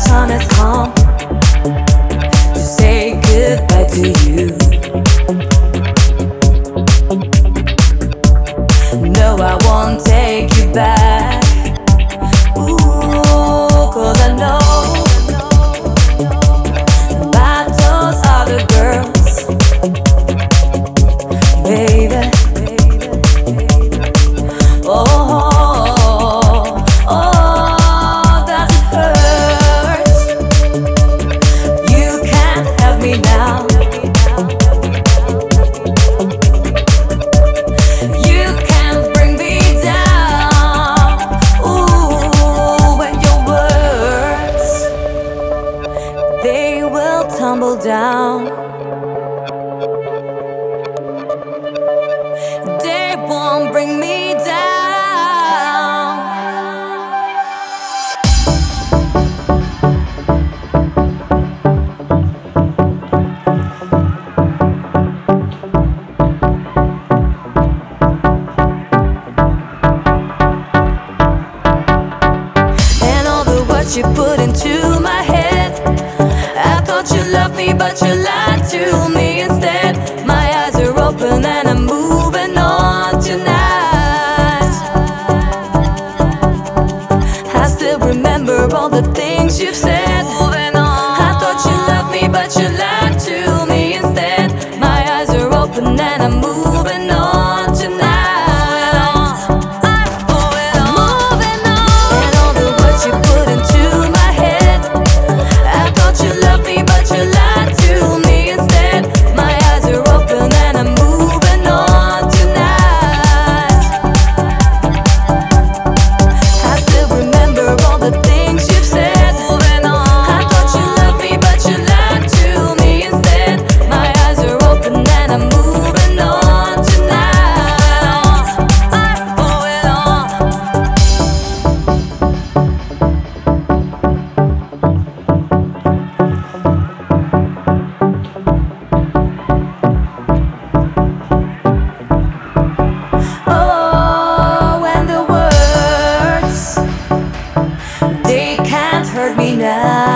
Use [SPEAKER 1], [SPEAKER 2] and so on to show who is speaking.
[SPEAKER 1] time has come to say goodbye to you. No, I won't take you back. Ooh, 'cause I know about those other girls, baby. Tumble down. They won't bring me down. And all the words you put into my head, I thought you loved me, but you lied to me instead. My eyes are open and I'm moving on tonight. I still remember all the things you've said. Moving on. I thought you loved me, but you lied to me instead. My eyes are open and I'm moving on tonight. Hurt me now.